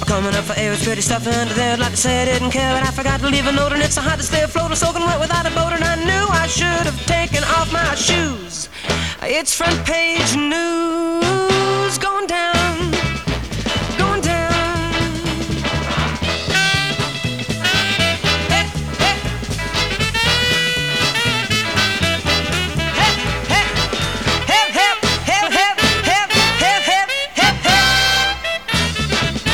Coming up for air, it's pretty stuff under there. I'd like to say I didn't care, but I forgot to leave a note, and it's so hot to stay afloat or soaking wet without a boat, and I knew I should have taken off my shoes. It's front page news, going down